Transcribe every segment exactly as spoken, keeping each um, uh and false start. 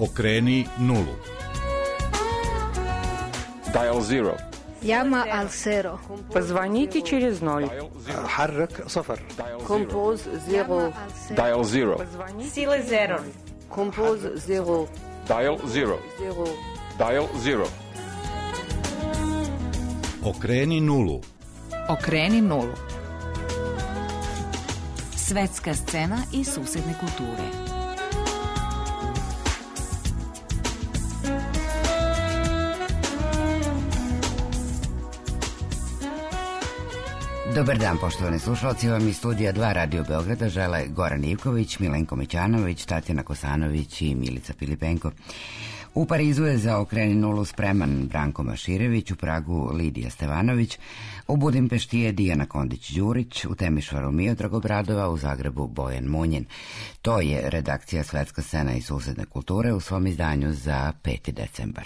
Okreni nulu. Dial zero. Llama al cero. Позвоните через ноль. حرك صفر. Compose zero. Dial zero. Сила zero. Compose zero. Dial zero. Zero. Dial zero. Okreni nulu. Okreni nulu. Svetska scena i susedne kulture. Dobar dan, poštovani slušalci, vam iz studija dva Radio Beograda žele Goran Ivković, Milenko Mićanović, Tatjana Kosanović i Milica Filipenko. U Parizu je za Okreni nulu spreman Branko Maširević, u Pragu Lidija Stevanović, u Budimpešti je Dijana Kondić-Đurić, u Temišvaru Miodrag Obradova, u Zagrebu Bojan Munjin. To je redakcija Svetska scena i susedne kulture u svom izdanju za peti decembar.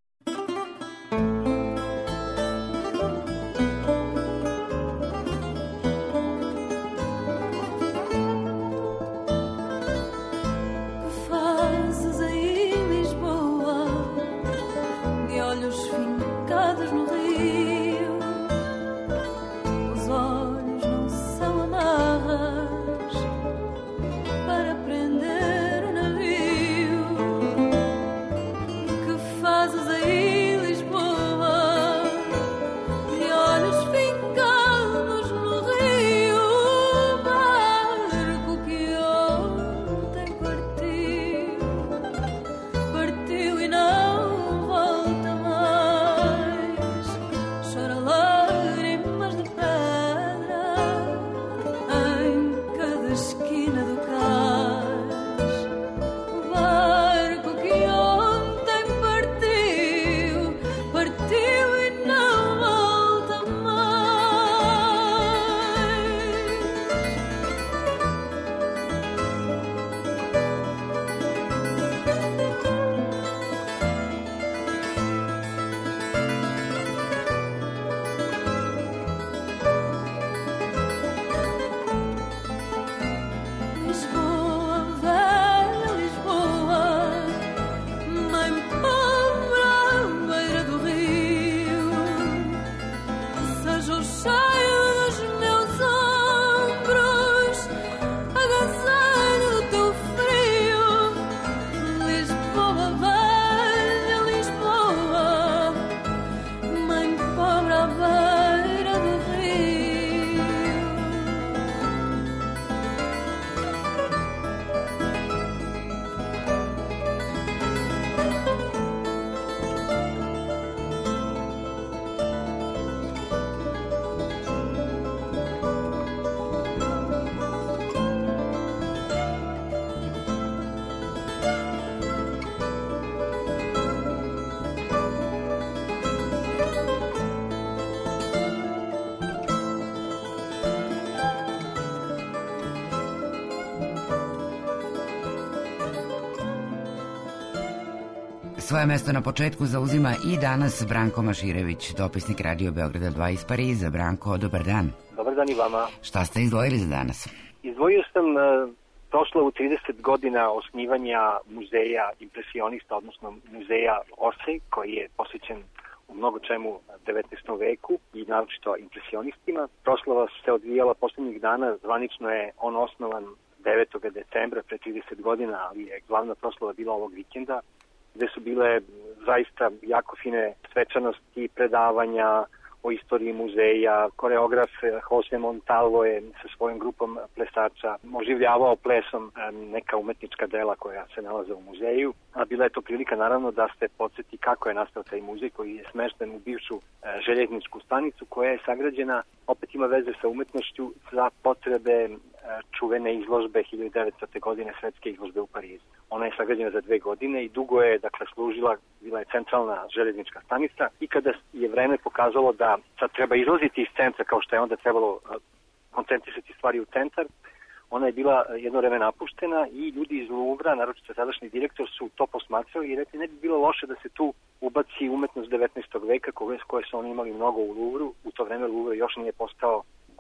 Svoje mesto na početku zauzima i danas Branko Maširević, dopisnik Radio Beograda dva iz Pariza. Branko, dobar dan. Dobar dan i vama. Šta ste izdvojili za danas? Izdvojio sam uh, prošlo u trideset godina osnivanja muzeja impresionista, odnosno muzeja Orsay, koji je posvećen u mnogo čemu devetnaestom veku i naročito impresionistima. Proslava se odvijala poslednjih dana, zvanično je on osnovan devetog decembra pre trideset godina, ali je glavna proslava bila ovog vikenda, gde su bile zaista jako fine svečanosti, predavanja o istoriji muzeja. Koreograf Jose Montalvo je sa svojom grupom plesača oživljavao plesom neka umetnička dela koja se nalaze u muzeju. A bila je to prilika naravno da se podsjeti kako je nastao taj muzej koji je smešten u bivšu željezničku stanicu koja je sagrađena, opet ima veze sa umetnošću, za potrebe čuvene izložbe hiljadu devetstotne godine, svetske izložbe u Parizu. Ona je sagrađena za dve godine i dugo je, dakle, služila, bila je centralna železnička stanica i kada je vreme pokazalo da sad treba izlaziti iz centra, kao što je onda trebalo koncentrisati stvari u centar, ona je bila jedno vreme napuštena i ljudi iz Louvra, naročito sadašnji direktor, su to posmatrali i rekli ne bi bilo loše da se tu ubaci umetnost devetnaestog veka koje, koje su oni imali mnogo u Louvru. U to vreme Louvre još nije postao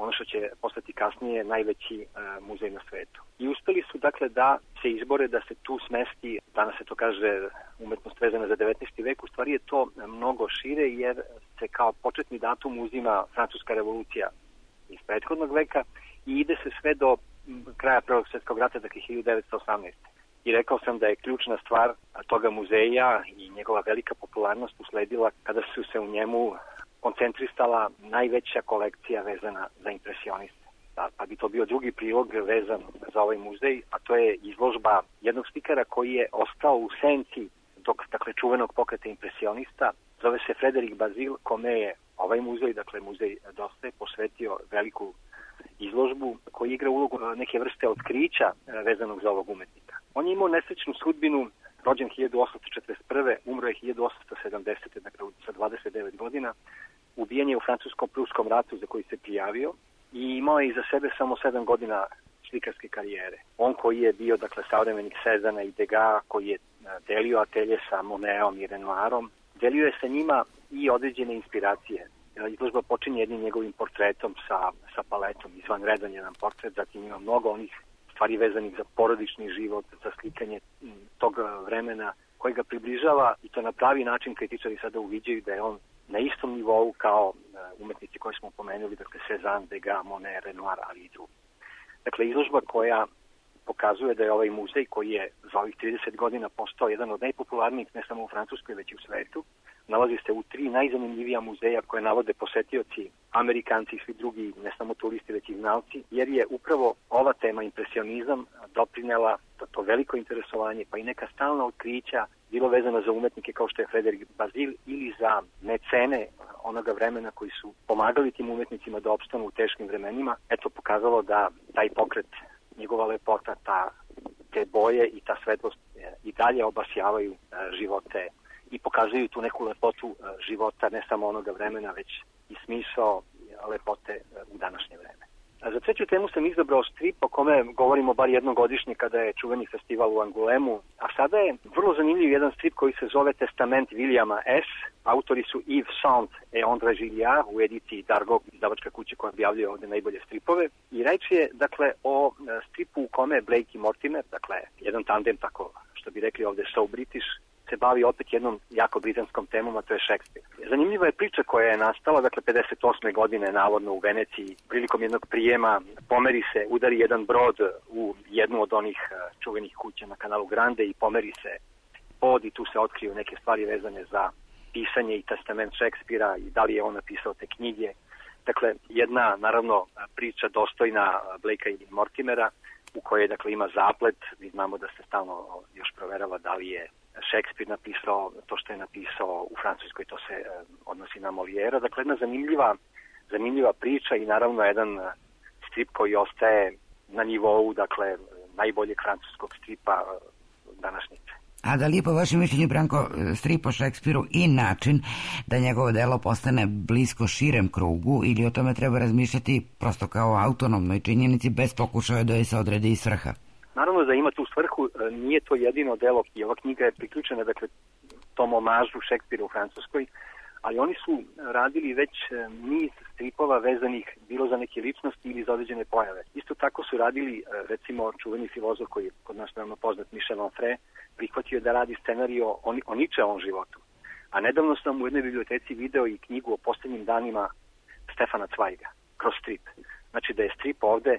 ono što će postati kasnije najveći e, muzej na svetu. I uspeli su dakle da se izbore da se tu smesti, danas se to kaže umetnost vezana za devetnaesti vek, u stvari je to mnogo šire jer se kao početni datum uzima Francuska revolucija iz prethodnog veka i ide se sve do kraja Prvog svjetskog rata, dakle hiljadu devetsto osamnaeste. I rekao sam da je ključna stvar toga muzeja i njegova velika popularnost usledila kada su se u njemu koncentrisala najveća kolekcija vezana za impresioniste. Da, pa bi to bio drugi prilog vezan za ovaj muzej, a to je izložba jednog slikara koji je ostao u senci tog, dakle, čuvenog pokreta impresionista. Zove se Frédéric Bazille, kome je ovaj muzej, dakle muzej D'Orsay, posvetio veliku izložbu koji igra ulogu neke vrste otkrića vezanog za ovog umetnika. On je imao nesrećnu sudbinu, rođen hiljadu osamsto četrdeset prve. umro je hiljadu osamsto sedamdesete. dakle sa dvadeset devet godina. Ubijen je u francuskom-pruskom ratu za koji se prijavio i imao je iza sebe samo sedam godina slikarske karijere. On koji je bio, dakle, savremenik Cezana i Degas, koji je delio atelje sa Monetom i Renoirom, delio je sa njima i određene inspiracije. Izložba počinje jednim njegovim portretom sa, sa paletom, izvanredan jedan portret, zatim ima mnogo onih stvari vezanih za porodični život, za slikanje tog vremena koji ga približava i to na pravi način kritičari sada uviđaju da je on na istom nivou kao umetnici koje smo pomenuli, dakle Cezanne, Degas, Monet, Renoir, ali i drugi. Dakle, izložba koja pokazuje da je ovaj muzej koji je za ovih trideset godina postao jedan od najpopularnijih ne samo u Francuskoj već i u svetu, nalazi se u tri najzanimljivija muzeja koje navode posetioci, Amerikanci i svi drugi, ne samo turisti već i znalci, jer je upravo ova tema impresionizam doprinela to veliko interesovanje pa i neka stalna otkrića bilo vezano za umetnike kao što je Frédéric Bazille ili za mecene onoga vremena koji su pomagali tim umetnicima da opstanu u teškim vremenima. Eto, pokazalo da taj pokret, njegova lepota, ta, te boje i ta svetlost i dalje obasjavaju živote i pokazuju tu neku lepotu života ne samo onoga vremena, već i smisao lepote u današnje vreme. Za treću temu sam izabrao strip o kome govorimo bar jednogodišnje kada je čuveni festival u Angulemu, a sada je vrlo zanimljiv jedan strip koji se zove Testament Williama S. Autori su Yves Saint i André Gilliard u ediciji Dargo, izdavačka kuća koja objavljuje ovde najbolje stripove. I reč je, dakle, o stripu u kome Blake i Mortimer, dakle, jedan tandem, tako što bi rekli ovde so British, se bavi opet jednom jako britanskom temom, a to je Šekspir. Zanimljiva je priča koja je nastala, dakle, pedeset osme godine, navodno u Veneciji, prilikom jednog prijema, pomeri se, udari jedan brod u jednu od onih čuvenih kuća na kanalu Grande i pomeri se pod i tu se otkriju neke stvari vezane za pisanje i testament Šekspira i da li je on napisao te knjige. Dakle, jedna, naravno, priča dostojna Blakea i Mortimera, u kojoj, dakle, ima zaplet. Mi znamo da se stalno još proverava da li je Šekspir napisao to što je napisao u Francuskoj, to se uh, odnosi na Moliera. Dakle, jedna zanimljiva, zanimljiva priča i naravno jedan strip koji ostaje na nivou, dakle, najboljeg francuskog stripa uh, današnjice. A da li je po vašem mišljenju, Branko, strip o Šekspiru i način da njegovo delo postane blisko širem krugu ili o tome treba razmišljati prosto kao autonomnoj činjenici bez pokušaja da je se odredi i svrha? Naravno da ima tu svrhu, nije to jedino delo i ova knjiga je priključena, dakle, tom omažu Šekspira u Francuskoj, ali oni su radili već niz stripova vezanih bilo za neke ličnosti ili za određene pojave. Isto tako su radili, recimo, čuveni filozof koji je kod nas veoma poznat, Michel Onfray, prihvatio da radi scenarij o, o Ničeovom životu. A nedavno sam u jednoj biblioteci video i knjigu o posljednjim danima Stefana Cvajga, kroz strip. Znači da je strip ovde,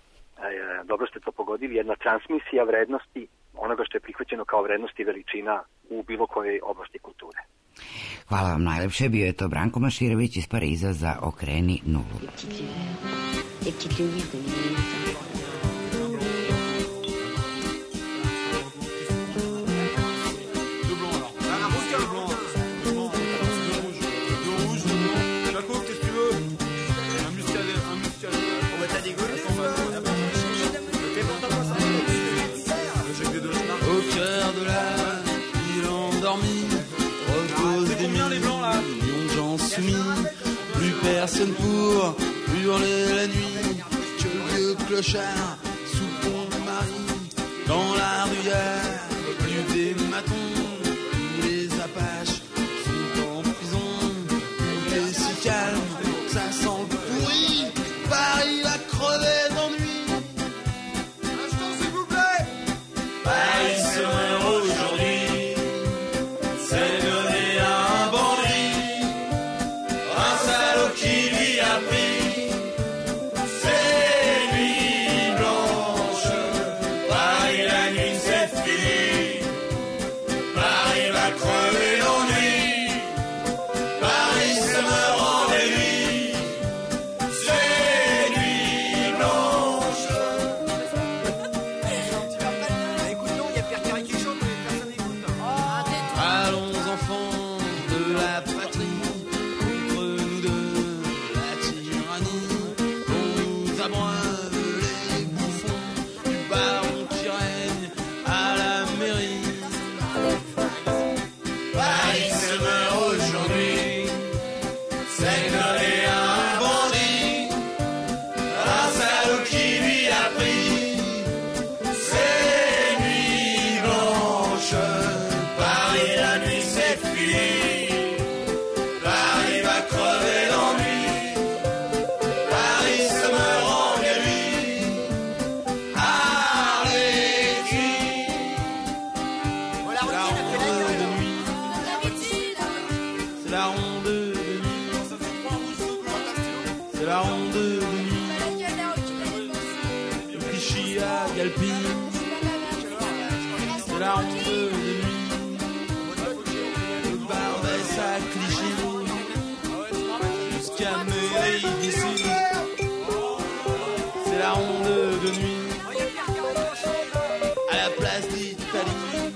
e, dobro ste to pogodili, jedna transmisija vrednosti onoga što je prihvaćeno kao vrednost i veličina u bilo kojoj oblasti kulture. Hvala vam najlepše, bio je to Branko Maširević iz Pariza za Okreni nulu. Personne pour hurler la nuit, que le vieux clochard sous pont de Marie, dans la rue y'a des matons, les Apaches sont en prison, tout est si calme, ça sent le pourri, Paris c'est la ronde de nuit. De Clichy à Galpine, c'est la ronde de nuit. De Barbès à Clichy, jusqu'à Mairie d'ici, c'est la ronde de nuit. À la place d'Italie,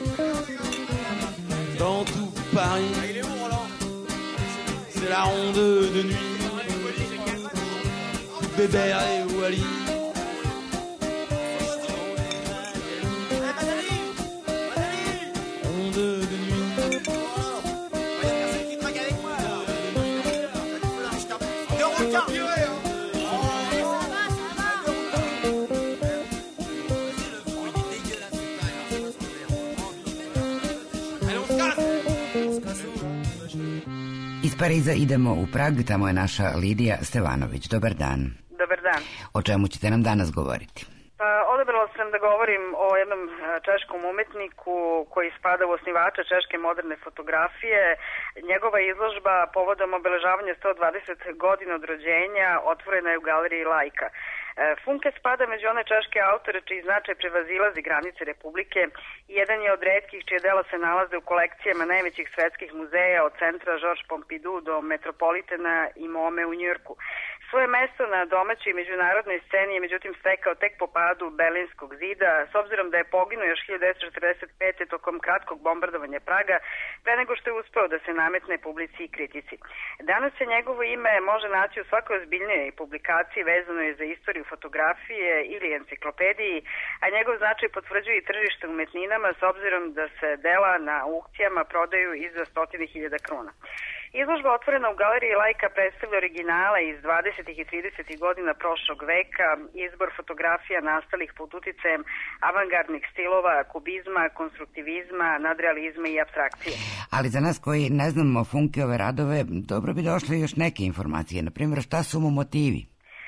dans tout Paris, c'est la ronde de nuit. Bébert et Wally, ronde de nuit. Iz Pariza idemo u Prag, tamo je naša Lidija Stevanović. Dobar dan. Dobar dan. O čemu ćete nam danas govoriti? Pa, odabrala sam da govorim o jednom češkom umetniku koji spada u osnivača češke moderne fotografije. Njegova izložba povodom obeležavanja sto dvadeset godina od rođenja otvorena je u galeriji Lajka. Funke spada među one češke autore čiji značaj prevazilazi granice Republike i jedan je od retkih čije dela se nalaze u kolekcijama najvećih svetskih muzeja od centra Georges Pompidou do Metropolitana i Mome u Njujorku. Svoje mesto na domaćoj i međunarodnoj sceni je međutim stekao tek po padu Berlinskog zida, s obzirom da je poginuo još hiljadu devetsto četrdeset pete. tokom kratkog bombardovanja Praga, pre nego što je uspeo da se nametne publici i kritici. Danas se njegovo ime može naći u svakoj ozbiljnijoj publikaciji vezanoj za istoriju fotografije ili enciklopediji, a njegov značaj potvrđuje i tržište umetninama s obzirom da se dela na aukcijama prodaju i za stotine hiljada kruna. Izložba otvorena u galeriji Lajka predstavlja originale iz dvadesetih i tridesetih godina prošlog veka, izbor fotografija nastalih pod uticajem avangardnih stilova, kubizma, konstruktivizma, nadrealizma i apstrakcije. Ali za nas koji ne znamo Funkeove radove, dobro bi došle još neke informacije. Na primjer, šta su mu motivi?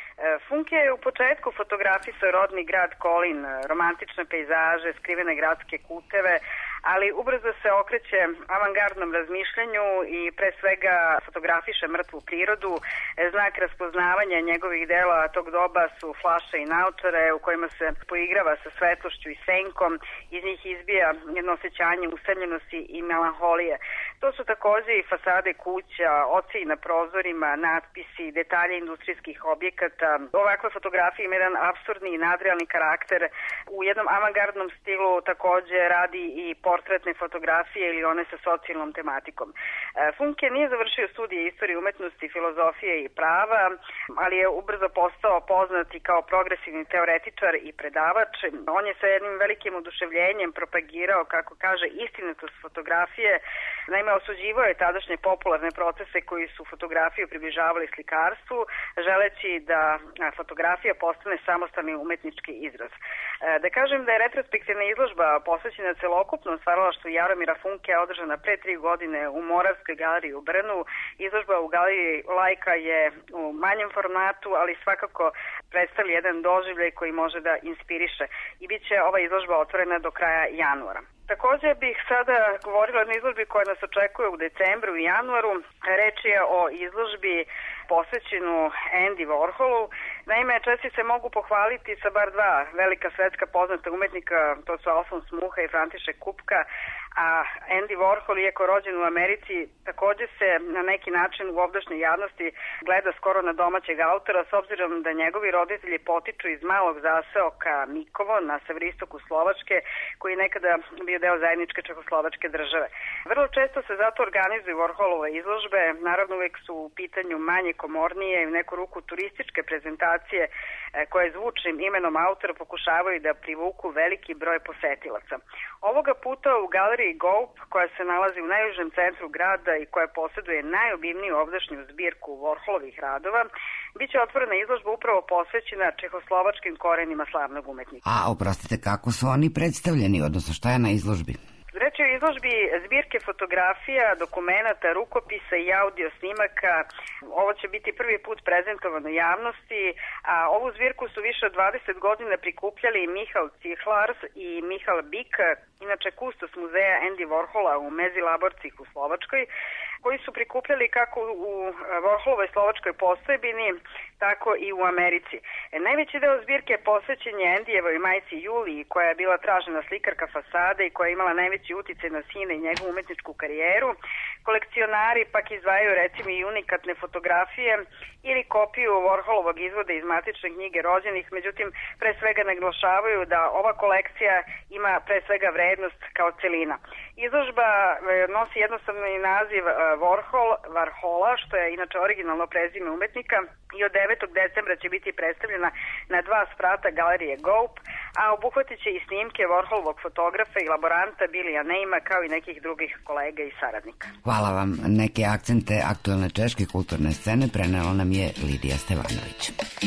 Funke je u početku fotografisao rodni grad Kolin, romantične pejzaže, skrivene gradske kuteve, ali ubrzo se okreće avangardnom razmišljanju i pre svega fotografiše mrtvu prirodu. Znak raspoznavanja njegovih dela tog doba su flaše i naočare u kojima se poigrava sa svetlošću i senkom, iz njih izbija jedno osjećanje usamljenosti i melanholije. To su takođe i fasade kuća, oci na prozorima, natpisi, detalje industrijskih objekata. Ovakva fotografija ima jedan apsurdni i nadrealni karakter. U jednom avangardnom stilu takođe radi i portretne fotografije ili one sa socijalnom tematikom. Funke nije završio studije istorije umetnosti, filozofije i prava, ali je ubrzo postao poznat i kao progresivni teoretičar i predavač. On je sa jednim velikim oduševljenjem propagirao, kako kaže, istinitost fotografije. Naime, osuđivao je tadašnje popularne procese koji su fotografiju približavali slikarstvu, želeći da fotografija postane samostalni umetnički izraz. Da kažem da je retrospektivna izložba posvećena celokupnom stvaralaštvu Jaromira Funke održana pre tri godine u Moravskoj galeriji u Brnu. Izložba u galeriji Lajka je u manjem formatu, ali svakako predstavlja jedan doživljaj koji može da inspiriše i bit će ova izložba otvorena do kraja januara. Takođe bih sada govorila o izložbi koja nas očekuje u decembru i januaru. Reč je o izložbi posvećenu Andy Warholu. Naime, česti se mogu pohvaliti sa bar dva velika svetska poznata umetnika, to su Alfons Mucha i František Kupka, a Andy Warhol, iako rođen u Americi, takođe se na neki način u ovdašnjoj javnosti gleda skoro na domaćeg autora, s obzirom da njegovi roditelji potiču iz malog zaseoka Mikovo na severistoku Slovačke, koji je nekada bio deo zajedničke čehoslovačke države. Vrlo često se zato organizuju Warholove izložbe, naravno uvek su u pitanju manje komornije i u neku ruku turističke prezentacije koje zvučnim imenom autora pokušavaju da privuku veliki broj posetilaca. Ovoga puta u galeriji Goup, koja se nalazi u najužem centru grada i koja posjeduje najobimniju ovdašnju zbirku Warholovih radova, biće otvorena izložba upravo posvećena čehoslovačkim korenima slavnog umetnika. A, oprostite, kako su oni predstavljeni, odnosno šta je na izložbi? Reč je o izložbi zbirke fotografija, dokumenata, rukopisa i audio snimaka. Ovo će biti prvi put prezentovano javnosti, a ovu zbirku su više od dvadeset godina prikupljali Michal Cihlars i Michal Bik, inače kustos muzeja Andy Warhola u Mezi Laborcih u Slovačkoj. koji su prikupljali kako u Warholovoj slovačkoj postojbini, tako i u Americi. E, najveći deo zbirke je posvećen je Endijevoj majci Juliji, koja je bila tražena slikarka fasade i koja je imala najveći uticaj na sina i njegovu umetničku karijeru. Kolekcionari pak izdvajaju recimo i unikatne fotografije ili kopiju Warholovog izvoda iz matične knjige rođenih, međutim pre svega naglašavaju da ova kolekcija ima pre svega vrednost kao celina. Izložba nosi jednostavni naziv Warhol, Warhola, što je inače originalno prezime umetnika, i od devetog decembra će biti predstavljena na dva sprata galerije Goup, a obuhvatit će i snimke Warholovog fotografa i laboranta Billya Neima, kao i nekih drugih kolega i saradnika. Hvala vam. Neke akcente aktuelne češke kulturne scene prenela nam je Lidija Stevanović.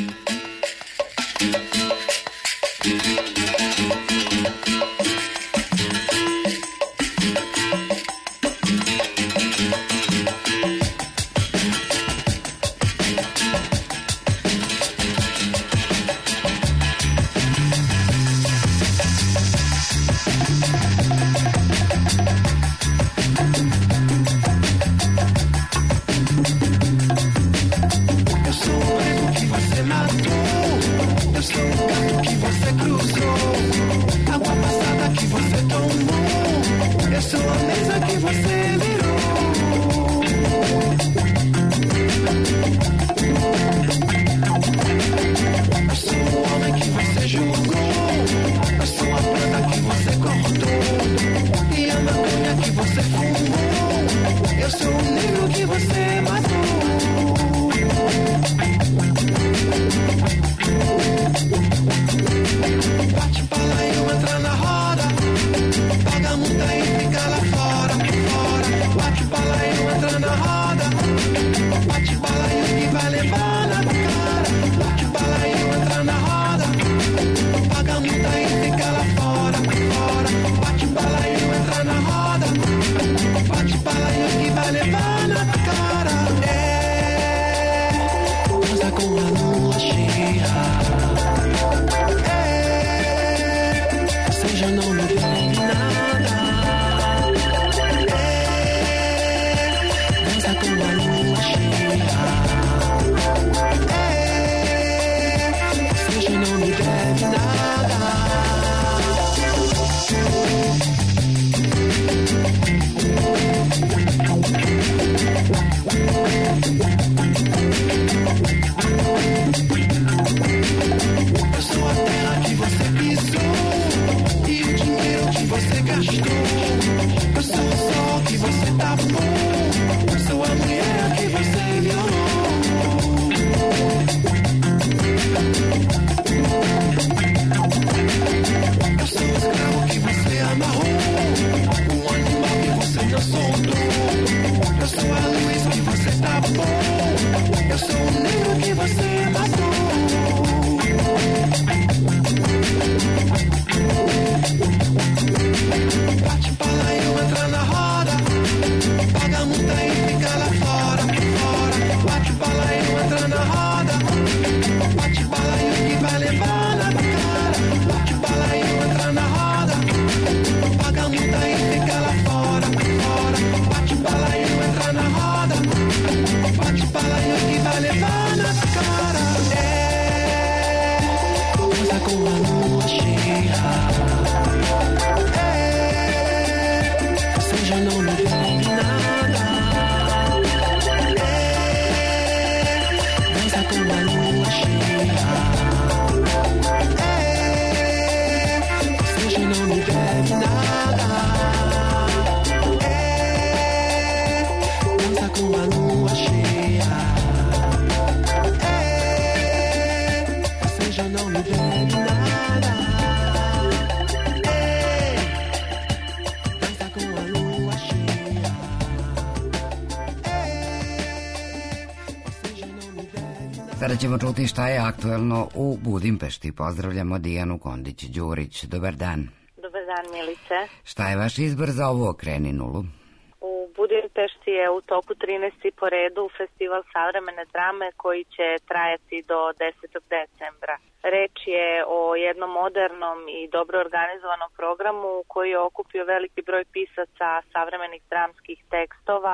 Sada ćemo čuti šta je aktuelno u Budimpešti. Pozdravljamo Dijanu Kondić-Đurić. Dobar dan. Dobar dan, Milice. Šta je vaš izbor za ovu Okreni nulu? U Budimpešti je u toku trinaesti po redu festival savremene drame koji će trajati do desetog decembra. Reč je o jednom modernom i dobro organizovanom programu koji je okupio veliki broj pisaca savremenih dramskih tekstova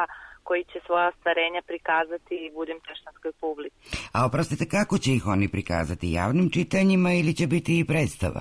koji će svoja ostvarenja prikazati budimpeštanskoj publici. A oprostite, kako će ih oni prikazati? Javnim čitanjima ili će biti i predstava?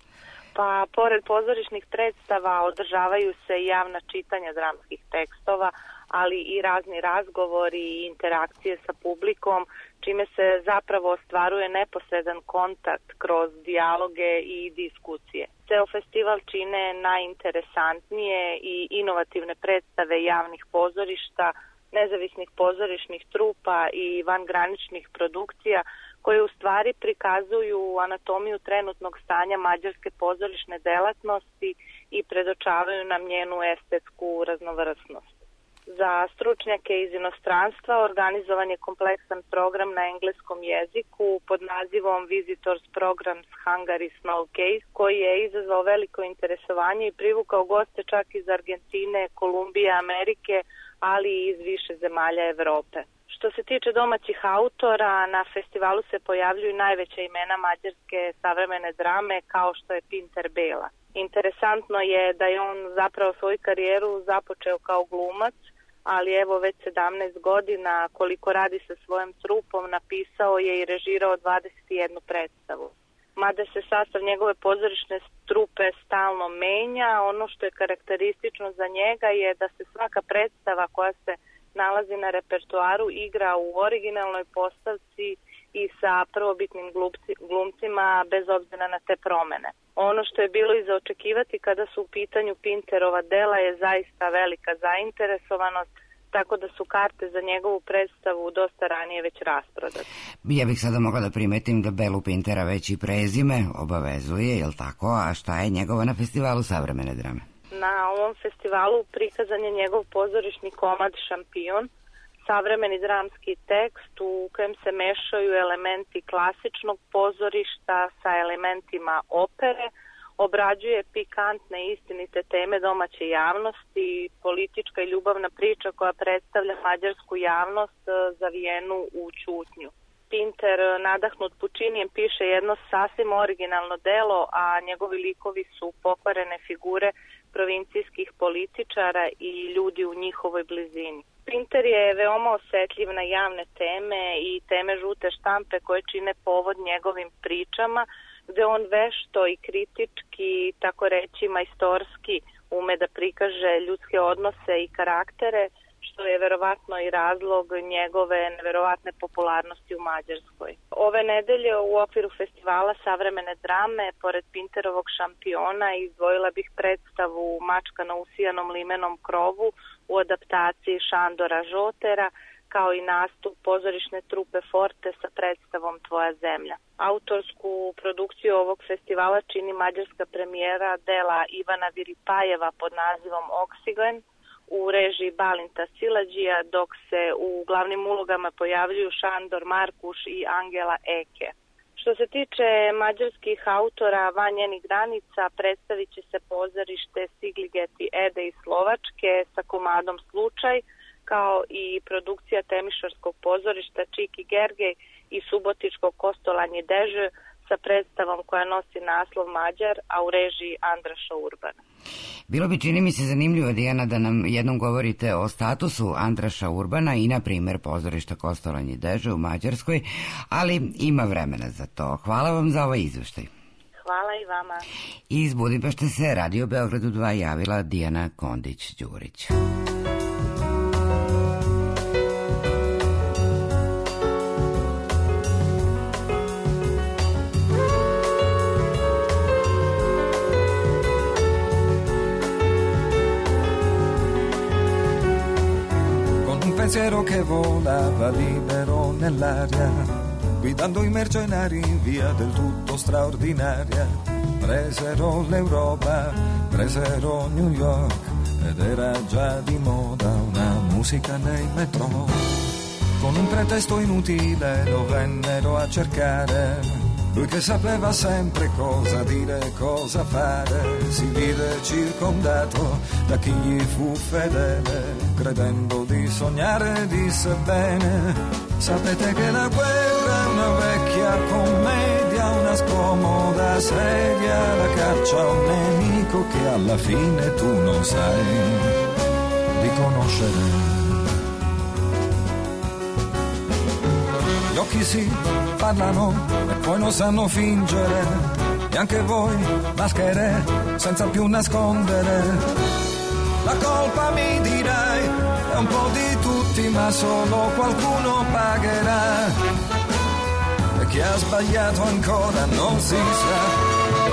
Pa, pored pozorišnih predstava održavaju se javna čitanja dramskih tekstova, ali i razni razgovori i interakcije sa publikom, čime se zapravo ostvaruje neposredan kontakt kroz dijaloge i diskusije. Ceo festival čine najinteresantnije i inovativne predstave javnih pozorišta, nezavisnih pozorišnih trupa i vangraničnih produkcija, koje u stvari prikazuju anatomiju trenutnog stanja mađarske pozorišne delatnosti i predočavaju nam njenu estetsku raznovrsnost. Za stručnjake iz inostranstva organizovan je kompleksan program na engleskom jeziku pod nazivom Visitors Programs Hungary Snowcase, koji je izazvao veliko interesovanje i privukao goste čak iz Argentine, Kolumbije, Amerike, ali i iz više zemalja Evrope. Što se tiče domaćih autora, na festivalu se pojavljuju najveća imena mađarske savremene drame, kao što je Pinter Bela. Interesantno je da je on zapravo svoju karijeru započeo kao glumac, ali evo već sedamnaest godina koliko radi sa svojom trupom napisao je i režirao dvadeset jednu predstavu. Mada se sastav njegove pozorišne trupe stalno menja, ono što je karakteristično za njega je da se svaka predstava koja se nalazi na repertoaru igra u originalnoj postavci i sa prvobitnim glumci, glumcima bez obzira na te promene. Ono što je bilo i za očekivati kada su u pitanju Pinterova dela je zaista velika zainteresovanost, tako da su karte za njegovu predstavu dosta ranije već rasprodate. Ja bih sada mogla da primetim da Belu Pintera već i prezime obavezuje, jel tako? A šta je njegova na festivalu savremene drame? Na ovom festivalu prikazan je njegov pozorišni komad Šampion, savremeni dramski tekst u kojem se mešaju elementi klasičnog pozorišta sa elementima opere, obrađuje pikantne i istinite teme domaće javnosti, politička i ljubavna priča koja predstavlja mađarsku javnost zavijenu u ćutnju. Pinter, nadahnut Pučinijem, piše jedno sasvim originalno delo, a njegovi likovi su pokvarene figure provincijskih političara i ljudi u njihovoj blizini. Pinter je veoma osetljiv na javne teme i teme žute štampe koje čine povod njegovim pričama, gde on vešto i kritički, tako reći majstorski, ume da prikaže ljudske odnose i karaktere, što je verovatno i razlog njegove neverovatne popularnosti u Mađarskoj. Ove nedelje u okviru festivala savremene drame, pored Pinterovog Šampiona, izdvojila bih predstavu Mačka na usijanom limenom krovu u adaptaciji Šandora Žotera, kao i nastup pozorišne trupe Forte sa predstavom Tvoja zemlja. Autorsku produkciju ovog festivala čini mađarska premijera dela Ivana Viripajeva pod nazivom Oksigen u režiji Balinta Silađija, dok se u glavnim ulogama pojavljuju Šandor Markuš i Angela Eke. Što se tiče mađarskih autora van njenih granica, predstavit će se pozorište Sigligeti Ede iz Slovačke sa komadom Slučaj, kao i produkcija Temišvarskog pozorišta Čiki Gergej i Subotičkog Kostolanje Deže sa predstavom koja nosi naslov Mađar, a u režiji Andraša Urbana. Bilo bi, čini mi se, zanimljivo, Dijana, da nam jednom govorite o statusu Andraša Urbana i, na primjer, pozorišta Kostolanje Deže u Mađarskoj, ali ima vremena za to. Hvala vam za ovaj izveštaj. Hvala i vama. Iz Budimpešte se Radio Beogradu dva javila Dijana Kondić-Đurić. Pensiero che volava libero nell'aria, guidando i mercenari in via del tutto straordinaria. Presero l'Europa, presero New York, ed era già di moda una musica nei metro. Con un pretesto inutile lo vennero a cercare. Lui che sapeva sempre cosa dire, cosa fare, si vide circondato da chi gli fu fedele, credendo di sognare disse bene: sapete che la guerra è una vecchia commedia, una scomoda sedia, la caccia a un nemico che alla fine tu non sai di conoscere. occhi si parlano e poi non sanno fingere, e anche voi maschere senza più nascondere. La colpa mi dirai è un po' di tutti, ma solo qualcuno pagherà, e chi ha sbagliato ancora non si sa.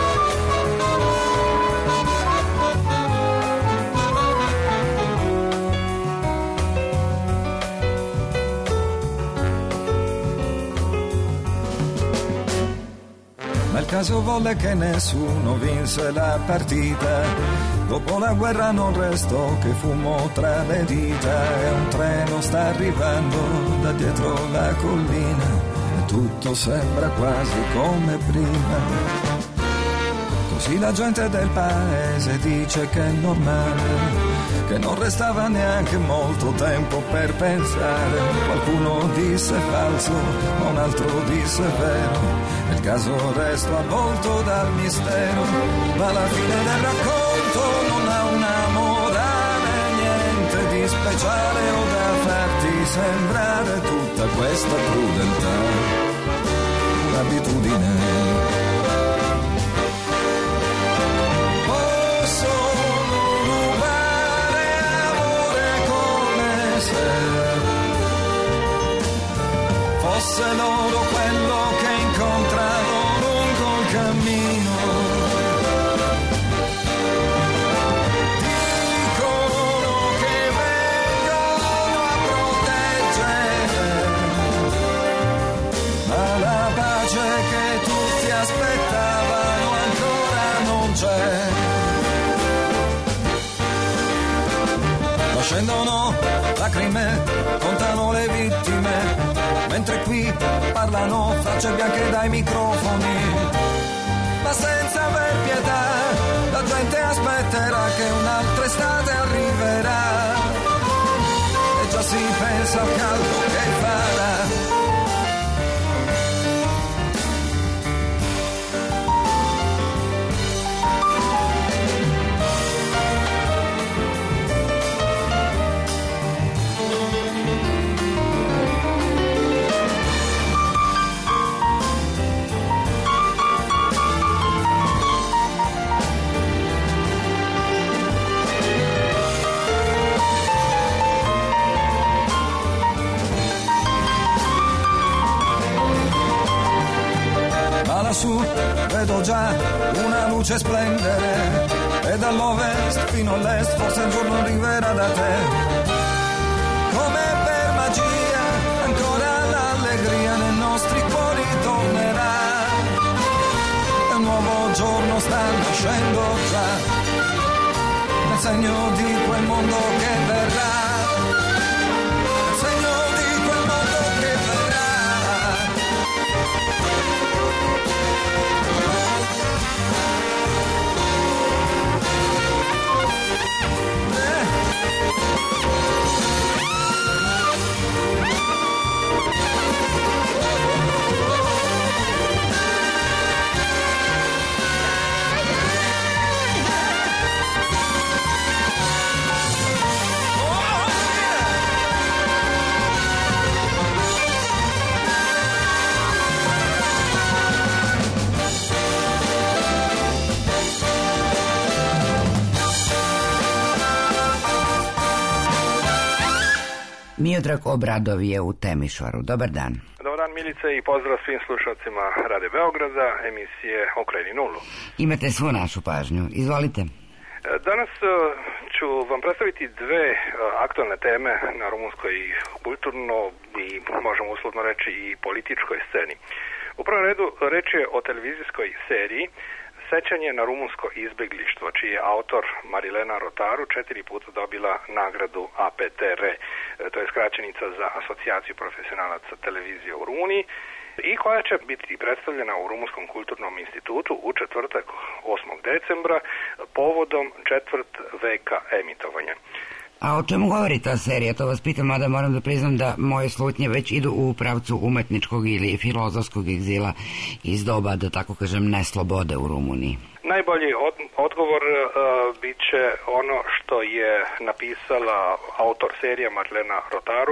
Ma il caso volle che nessuno vinse la partita. Dopo la guerra non restò che fumo tra le dita, e un treno sta arrivando da dietro la collina e tutto sembra quasi come prima. Così la gente del paese dice che è normale, che non restava neanche molto tempo per pensare. Qualcuno disse falso, ma un altro disse vero. Il caso resta avvolto dal mistero, ma alla fine del racconto non ha una morale, niente di speciale o da farti sembrare tutta questa crudeltà un'abitudine. Fosse loro quello che incontrano lungo il cammino. Dicono che vengono a proteggere, ma la pace che tutti aspettavano ancora non c'è. Ma scendono lacrime, contano le vittime, mentre qui parlano facce bianche dai microfoni, ma senza aver pietà. La gente aspetterà che un'altra estate arriverà, e già si pensa al caldo che farà. Lassù vedo già una luce splendere, e dall'ovest fino all'est forse un giorno arriverà da te. Come per magia ancora l'allegria nei nostri cuori tornerà, e un nuovo giorno sta nascendo già, nel segno di quel mondo che verrà, nel segno di quel mondo che verrà. Miodrag Obradov je u Temišvaru. Dobar dan. Dobar dan, Milice, i pozdrav svim slušalcima Radio Beograda, emisije Okreni nulu. Imate svu našu pažnju. Izvolite. Danas ću vam predstaviti dve aktualne teme na rumunskoj kulturno i, možemo uslovno reći, i političkoj sceni. U prvom redu reč je o televizijskoj seriji Sećanje na rumunsko izbeglištvo, čiji je autor Marilena Rotaru četiri puta dobila nagradu A P T R, to je skraćenica za Asocijaciju profesionalaca televizije u Rumuniji, i koja će biti predstavljena u Rumunskom kulturnom institutu u četvrtak osmog decembra povodom četvrt veka emitovanja. A o čemu govori ta serija? To vas pitam, mada moram da priznam da moje slutnje već idu u pravcu umetničkog ili filozofskog egzila iz doba, da tako kažem, neslobode u Rumuniji. Najbolji od, odgovor uh, bit će ono što je napisala autor serija Marilena Rotaru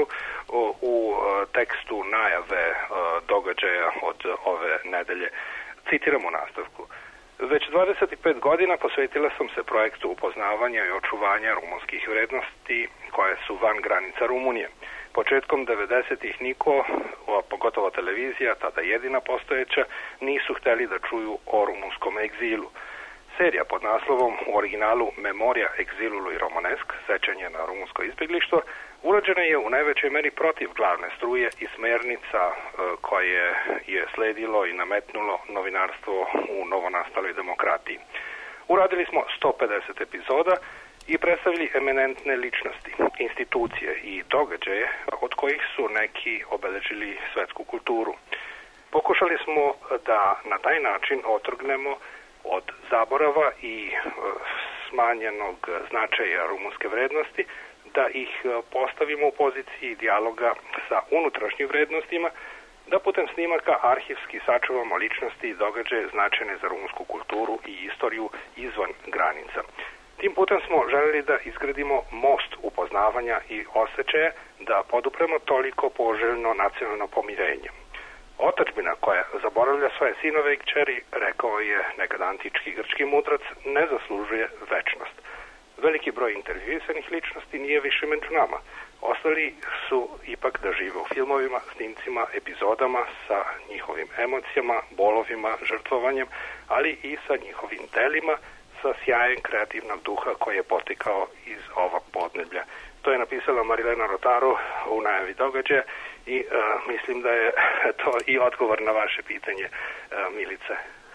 u tekstu najave događaja od ove nedelje. Citiram u nastavku. Već dvadeset pet godina posvetila sam se projektu upoznavanja i očuvanja rumunskih vrednosti koje su van granica Rumunije. Početkom devedesetih niko, pogotovo televizija, tada jedina postojeća, nisu hteli da čuju o rumunskom egzilu. Serija pod naslovom u originalu Memoria exilului romanesk, sećanje na rumunsko izbjeglištvo, urađena je u najvećoj meri protiv glavne struje i smernica koje je sledilo i nametnulo novinarstvo u novonastaloj demokratiji. Uradili smo sto pedeset epizoda i predstavili eminentne ličnosti, institucije i događaje od kojih su neki obeležili svetsku kulturu. Pokušali smo da na taj način otrgnemo od zaborava i smanjenog značaja rumunske vrednosti, da ih postavimo u poziciji dijaloga sa unutrašnjim vrednostima, da putem snimaka arhivski sačuvamo ličnosti i događaje značajne za rumunsku kulturu i istoriju izvan granica. Tim putem smo želeli da izgradimo most upoznavanja i osjećaja, da podupremo toliko poželjno nacionalno pomirenje. Otadžbina koja zaboravlja svoje sinove i kćeri, rekao je nekad antički grčki mudrac, ne zaslužuje večnost. Veliki broj intervjuisanih ličnosti nije više među nama. Ostali su ipak da žive u filmovima, snimcima, epizodama sa njihovim emocijama, bolovima, žrtvovanjem, ali i sa njihovim delima, sa sjajem kreativnog duha koji je potekao iz ovog podneblja. To je napisala Marilena Rotaro u najavi događaja i uh, mislim da je to i odgovor na vaše pitanje, uh, Milice.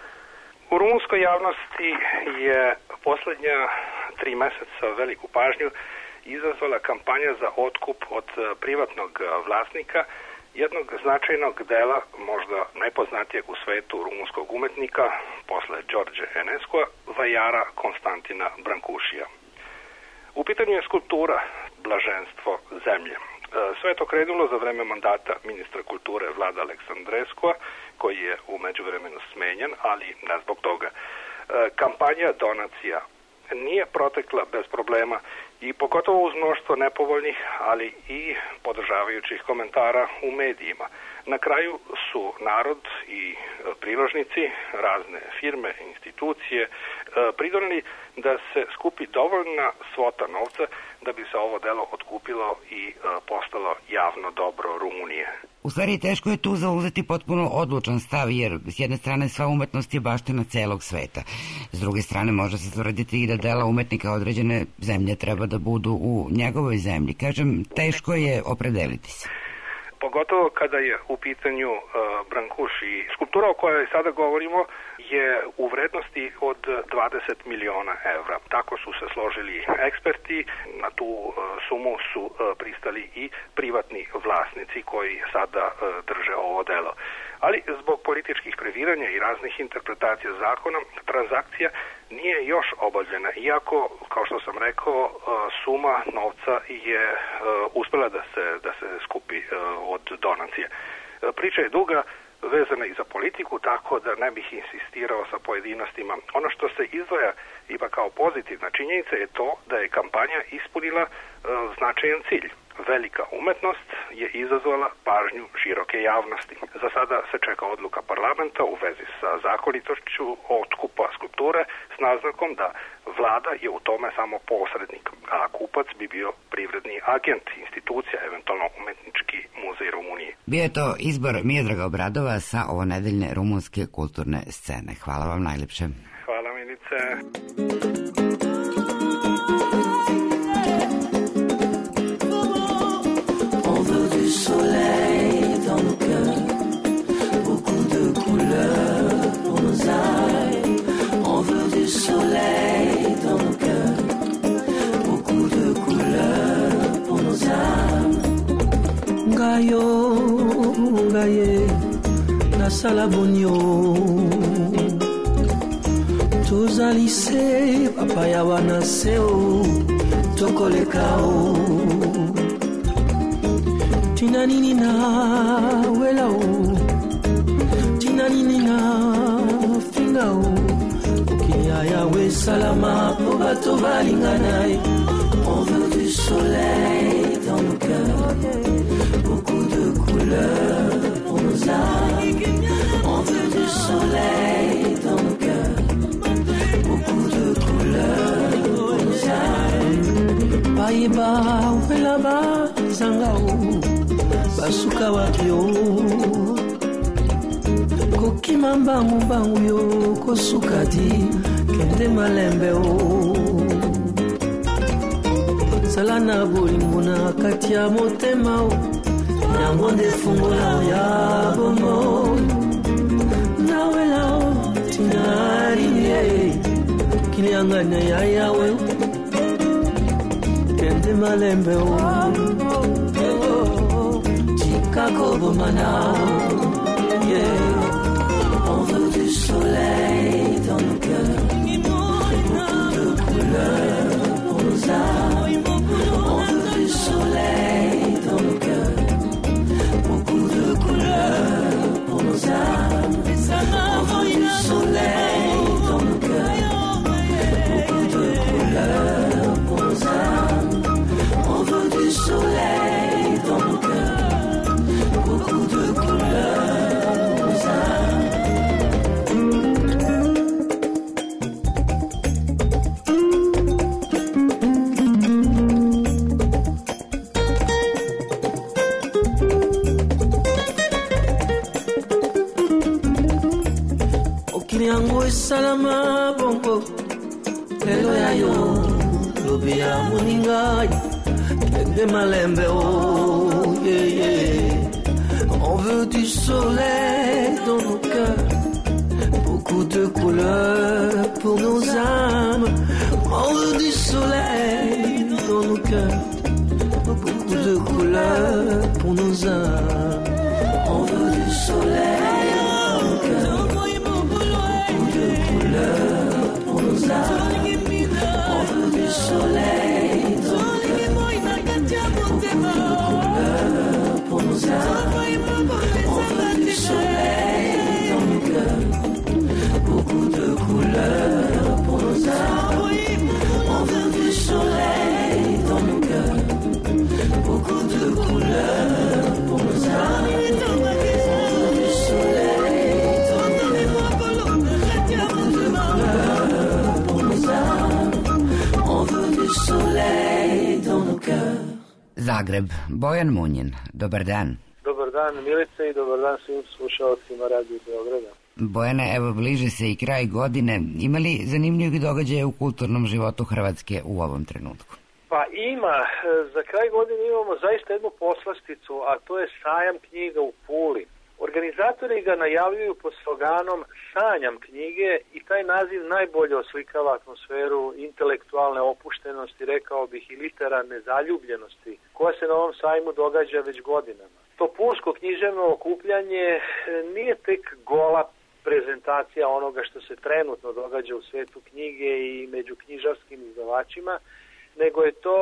U rumunskoj javnosti je posljednja tri meseca veliku pažnju izazvala kampanja za otkup od privatnog vlasnika jednog značajnog dela, možda najpoznatijeg u svetu rumunskog umetnika, posle Đorđe Enescoa, vajara Konstantina Brankušija. U pitanju je skulptura Blaženstvo zemlje. Sve je to krenulo za vreme mandata ministra kulture Vlada Aleksandreskoa, koji je u međuvremenu smenjen, ali ne zbog toga. Kampanja donacija nije protekla bez problema i pogotovo uz mnoštvo nepovoljnih, ali i podržavajućih komentara u medijima. Na kraju su narod i priložnici, razne firme, institucije pridonili da se skupi dovoljna svota novca da bi se ovo delo otkupilo i postalo javno dobro Rumunije. U stvari teško je tu zauzeti potpuno odlučan stav, jer s jedne strane sva umetnost je baština celog sveta. S druge strane može se tvrditi i da dela umetnika određene zemlje treba da budu u njegovoj zemlji. Kažem, teško je opredeliti se. Pogotovo kada je u pitanju uh, Brankuš i skulptura o kojoj sada govorimo je u vrednosti od dvadeset miliona evra. Tako su se složili eksperti, na tu uh, sumu su uh, pristali i privatni vlasnici koji sada uh, drže ovo delo. Ali zbog političkih previranja i raznih interpretacija zakona, transakcija nije još obavljena, iako, kao što sam rekao, suma novca je uspela da se, da se skupi od donacije. Priča je duga, vezana i za politiku, tako da ne bih insistirao sa pojedinostima. Ono što se izdvaja ipak kao pozitivna činjenica je to da je kampanja ispunila značajan cilj. Velika umetnost je izazvala pažnju široke javnosti. Za sada se čeka odluka parlamenta u vezi sa zakonitošću otkupa skulpture s naznakom da vlada je u tome samo posrednik, a kupac bi bio privredni agent, institucija, eventualno umetnički muzej Rumunije. Bio je to izbor Miodraga Obradova sa ovonedeljne rumunske kulturne scene. Hvala vam najlepše. Hvala, Milice. Soleil dans nos cœurs, beaucoup de couleurs pour nos âmes. On veut du soleil dans nos cœurs, beaucoup de couleurs pour nos âmes. Ngayo, ngaye, nasala bonyo. Tozalise, papaya wanaseo, tokolekao. Tina nini na wela o, tina nini na finga o. Kinya ya we salama po bato balinganae. On veut du soleil dans nos cœurs, couleurs pour nos âmes. On veut du soleil dans nos cœurs, beaucoup de couleurs pour nos âmes. Paiba, Welaba, Zangao, Basuka Wakio, Kokimamba Mbangu yo, Kosukadi, Kende Malembe o. Salana Bolimbuna, Katia Motemao, Yango de Fungola ya Bomo, Nawelao, Tinari, Kiliangane ya Yawe, Kende Malembe o, Chicago Bomana, yeah. On veut du soleil dans nos cœurs, beaucoup de couleurs pour nos âmes. On veut du soleil dans nos cœurs, beaucoup de couleurs pour nos âmes. On veut du soleil dans nos cœurs, beaucoup de couleurs pour nos âmes. On veut du soleil dans nos cœurs, beaucoup de couleurs pour nos âmes. Salama bongo, lelo ya yo, lobi ya moninga, kende malembe oh, yeah, yeah. On veut du soleil dans nos cœurs, beaucoup de couleurs pour nos âmes. On veut du soleil dans nos cœurs, beaucoup de couleurs pour nos âmes. On veut du soleil dans nos cœurs, pour nos âmes. On veut du soleil dans nos cœurs, beaucoup de couleurs pour nos âmes. On veut du soleil dans nos cœurs, beaucoup de couleurs pour nos âmes. On veut du soleil dans nos cœurs, beaucoup de couleurs pour nos âmes. On veut du soleil dans nos soleil dans nos cœurs. Zagreb, Bojan Munjin, dobar dan. Dobar dan Milice i dobar dan svim slušalcima Radio Beograda. Bojane, evo bliže se i kraj godine. Ima li zanimljivih događaja u kulturnom životu Hrvatske u ovom trenutku? Pa ima. Za kraj godine imamo zaista jednu poslasticu, a to je sajam knjiga u Puli. Organizatori ga najavljuju pod sloganom Sanjam knjige i taj naziv najbolje oslikava atmosferu intelektualne opuštenosti, rekao bih i literarne zaljubljenosti koja se na ovom sajmu događa već godinama. To pulsko književno okupljanje nije tek gola prezentacija onoga što se trenutno događa u svetu knjige i među knjižarskim izdavačima, nego je to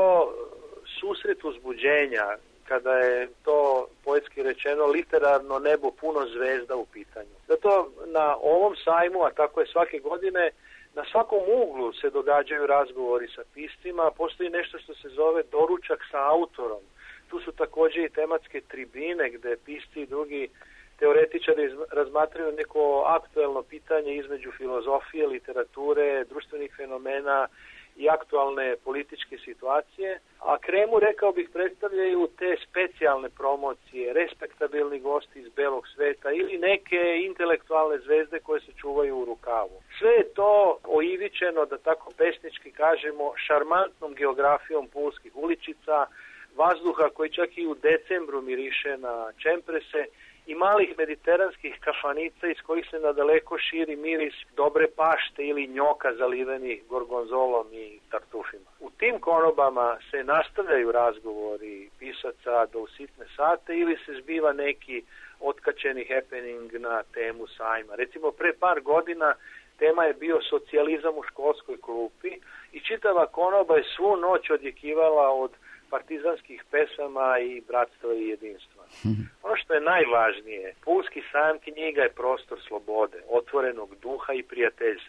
susret uzbuđenja, kada je to poetski rečeno literarno nebo puno zvezda u pitanju. Zato na ovom sajmu, a tako je svake godine, na svakom uglu se događaju razgovori sa piscima, postoji nešto što se zove doručak sa autorom. Tu su također i tematske tribine gde pisci i drugi teoretičari razmatraju neko aktuelno pitanje između filozofije, literature, društvenih fenomena i aktualne političke situacije, a kremu, rekao bih, predstavljaju te specijalne promocije, respektabilni gosti iz belog sveta ili neke intelektualne zvezde koje se čuvaju u rukavu. Sve je to oivičeno, da tako pesnički kažemo, šarmantnom geografijom pulskih uličica, vazduha koji čak i u decembru miriše na čemprese i malih mediteranskih kafanica iz kojih se nadaleko širi miris dobre pašte ili njoka zalivenih gorgonzolom i tartufima. U tim konobama se nastavljaju razgovori pisaca do u sitne sate ili se zbiva neki otkačeni happening na temu sajma. Recimo, pre par godina tema je bio socijalizam u školskoj klupi i čitava konoba je svu noć odjekivala od partizanskih pesama i bratstva i jedinstva. Ono što je najvažnije, Pulski sajam knjiga je prostor slobode, otvorenog duha i prijateljstva.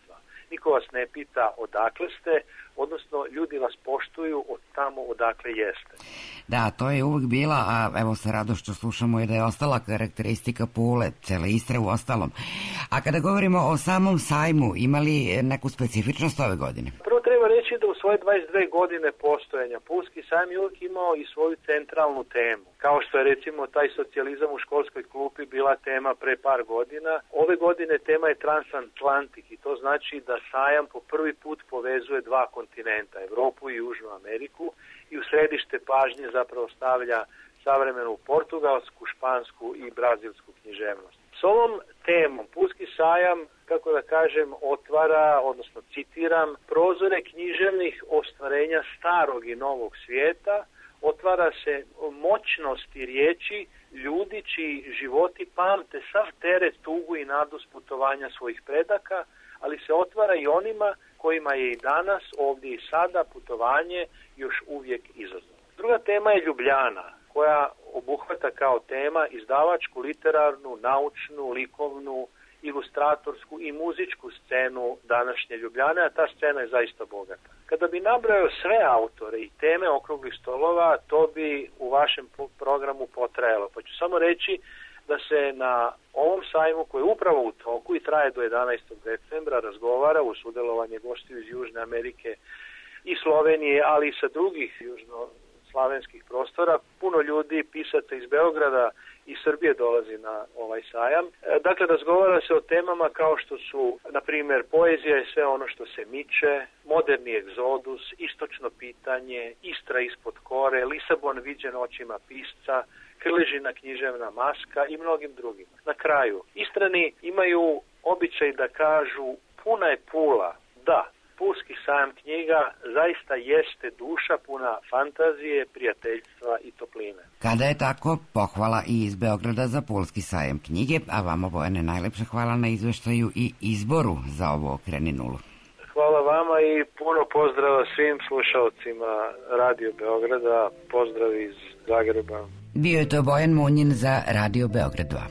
niko vas ne pita odakle ste, odnosno ljudi vas poštuju od tamo odakle jeste. Da, to je uvijek bila, a evo sa radošću slušamo i da je ostala karakteristika Pule, cele Istre u ostalom. A kada govorimo o samom sajmu, ima li neku specifičnost ove godine? Prvo treba reći da u svoje dvadeset dve godine postojanja Pulski sajam je uvijek imao i svoju centralnu temu. Kao što je recimo taj socijalizam u školskoj klupi bila tema pre par godina, ove godine tema je transatlantik i to znači da sajam po prvi put povezuje dva kontinenta, Evropu i Južnu Ameriku, i u središte pažnje zapravo stavlja savremenu portugalsku, špansku i brazilsku književnost. S ovom temom Pulski sajam, kako da kažem, otvara, odnosno citiram, prozore književnih ostvarenja starog i novog svijeta, otvara se moćnosti riječi ljudi čiji životi pamte sav teret, tugu i nadu s putovanja svojih predaka, ali se otvara i onima kojima je i danas, ovdje i sada, putovanje još uvijek izazov. Druga tema je Ljubljana, koja obuhvata kao tema izdavačku, literarnu, naučnu, likovnu, ilustratorsku i muzičku scenu današnje Ljubljane, a ta scena je zaista bogata. Kada bi nabrojao sve autore i teme okruglih stolova, to bi u vašem programu potrajalo. Pa ću samo reći da se na ovom sajmu, koji je upravo u toku i traje do jedanaestog decembra, razgovara uz sudjelovanje gostiju iz Južne Amerike i Slovenije, ali i sa drugih južnoslavenskih prostora. Puno ljudi, pisaca iz Beograda i Srbije dolazi na ovaj sajam. Dakle, razgovara se o temama kao što su, na primjer, poezija je sve ono što se miče, moderni egzodus, istočno pitanje, Istra ispod kore, Lisabon viđen očima pisca, Krležina književna maska i mnogim drugim. Na kraju, Istrani imaju običaj da kažu puna je Pula. Da, Pulski sajam knjiga zaista jeste duša puna fantazije, prijateljstva i topline. Kada je tako, pohvala i iz Beograda za Pulski sajam knjige, a vama, Bojane, najlepša hvala na izveštaju i izboru za ovo Okreni nulu. Hvala vama i puno pozdrava svim slušalcima Radio Beograda, pozdrav iz Zagreba. Bio je to Bojan Munjin za Radio Beograd dva.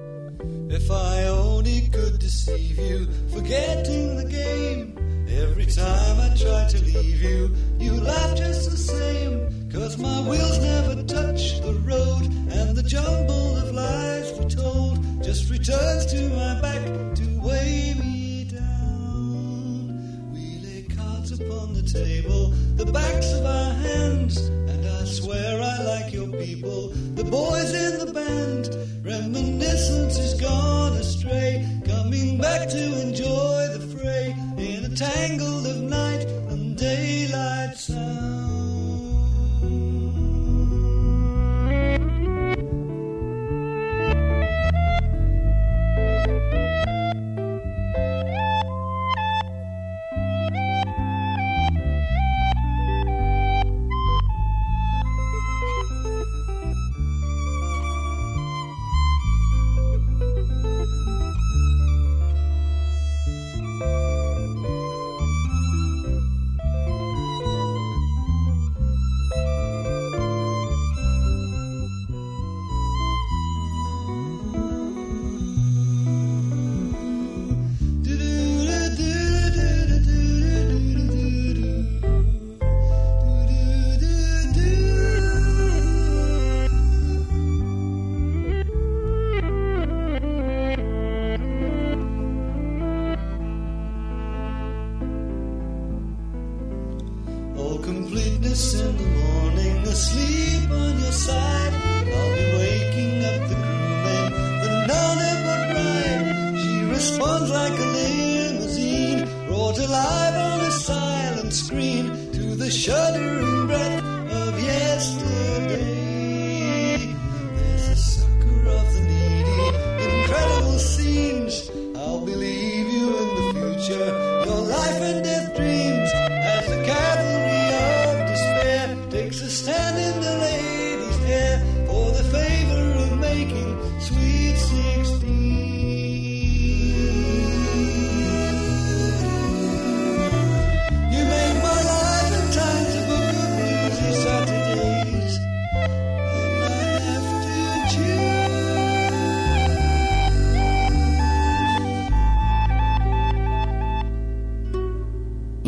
If I only could deceive you, forgetting the game. Every time I try to leave you, you laugh just the same. Cause my wheels never touch the road, and the jumble of lies we told just returns to my back to weigh me down. We lay cards upon the table, the backs of our hands, and I swear I like your people, the boys in the band. Reminiscence is gone astray, coming back to enjoy the fray in a tangle of night and daylight sound.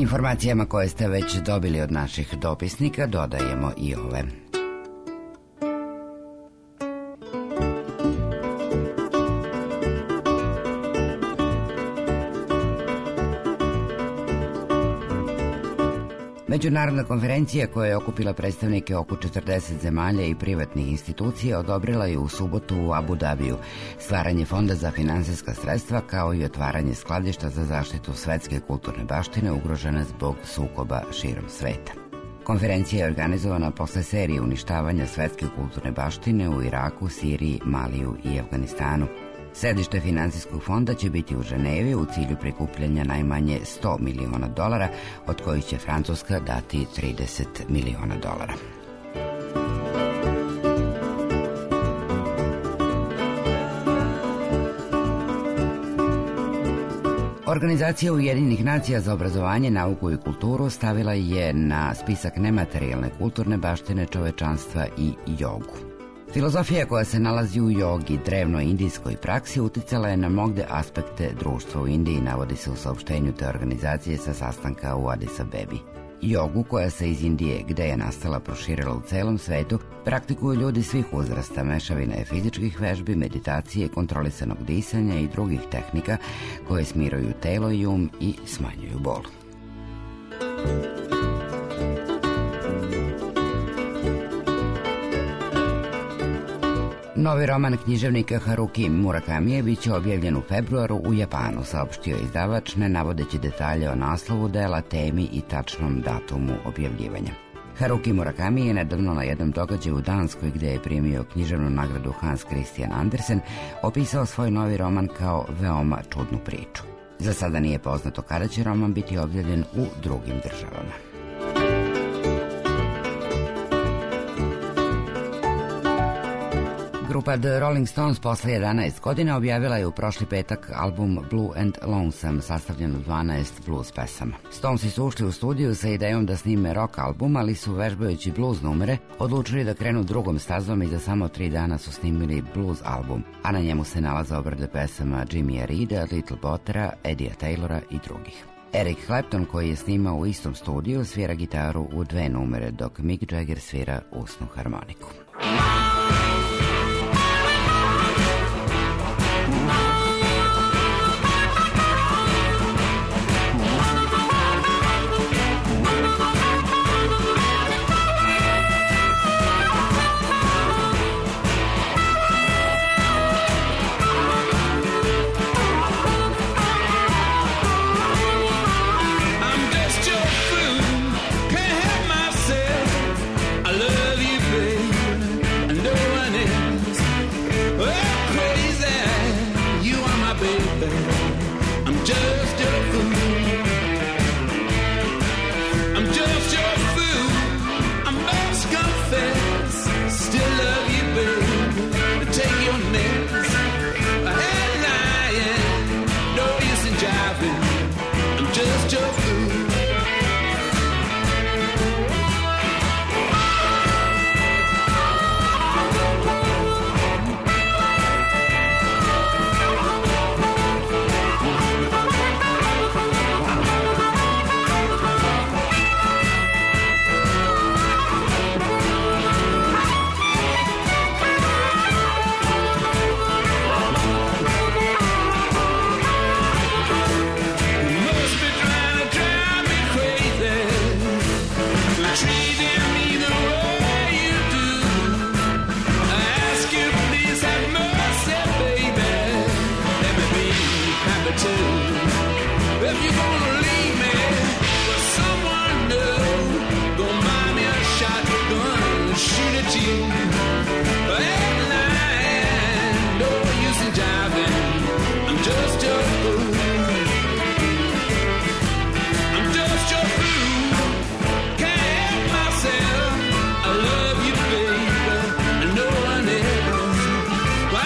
Informacijama koje ste već dobili od naših dopisnika dodajemo i ove. Međunarodna konferencija koja je okupila predstavnike oko četrdeset zemalja i privatnih institucija odobrila je u subotu u Abu Dabiju stvaranje fonda za finansijska sredstva kao i otvaranje skladišta za zaštitu svetske kulturne baštine ugrožene zbog sukoba širom sveta. Konferencija je organizovana posle serije uništavanja svetske kulturne baštine u Iraku, Siriji, Maliju i Afganistanu. Sedište finansijskog fonda će biti u Ženevi u cilju prikupljanja najmanje sto miliona dolara, od kojih će Francuska dati trideset miliona dolara. Organizacija Ujedinjenih nacija za obrazovanje, nauku i kulturu stavila je na spisak nematerijalne kulturne baštine čovečanstva i jogu. Filozofija koja se nalazi u jogi, drevnoj indijskoj praksi, uticala je na mnoge aspekte društva u Indiji, navodi se u saopštenju te organizacije sa sastanka u Adis Abebi. Jogu, koja se iz Indije, gde je nastala, proširila u celom svetu, praktikuju ljudi svih uzrasta, mešavine fizičkih vežbi, meditacije, kontrolisanog disanja i drugih tehnika koje smiruju telo i um i smanjuju bol. Novi roman književnika Haruki Murakamije biće objavljen u februaru u Japanu, saopštio je izdavač, ne navodeći detalje o naslovu dela, temi i tačnom datumu objavljivanja. Haruki Murakami je nedavno na jednom događaju u Danskoj, gde je primio književnu nagradu Hans Christian Andersen, opisao svoj novi roman kao veoma čudnu priču. Za sada nije poznato kada će roman biti objavljen u drugim državama. Grupa The Rolling Stones posle jedanaest godina objavila je u prošli petak album Blue and Lonesome, sastavljen od dvanaest blues pesama. Stonesi su ušli u studiju sa idejom da snime rock album, ali su vežbajući blues numere odlučili da krenu drugom stazom i za samo tri dana su snimili blues album, a na njemu se nalaze obrade pesama Jimmya Reeda, Little Bottera, Eddie Taylora i drugih. Eric Clapton, koji je snimao u istom studiju, svira gitaru u dve numere, dok Mick Jagger svira usnu harmoniku.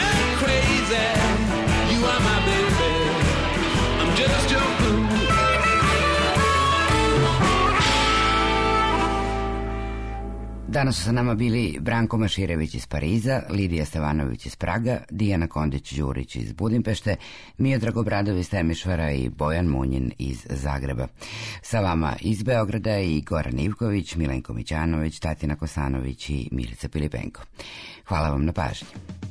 Just your fool. Danas su sa nama bili Branko Maširević iz Pariza, Lidija Stevanović iz Praga, Dijana Kondić-Đurić iz Budimpešte, Miodrag Obradović iz Temišvara i Bojan Munjin iz Zagreba. Sa vama iz Beograda i Goran Ivković, Milenko Mićanović, Tatjana Kosanović i Milica Pilipenko. Hvala vam na pažnji.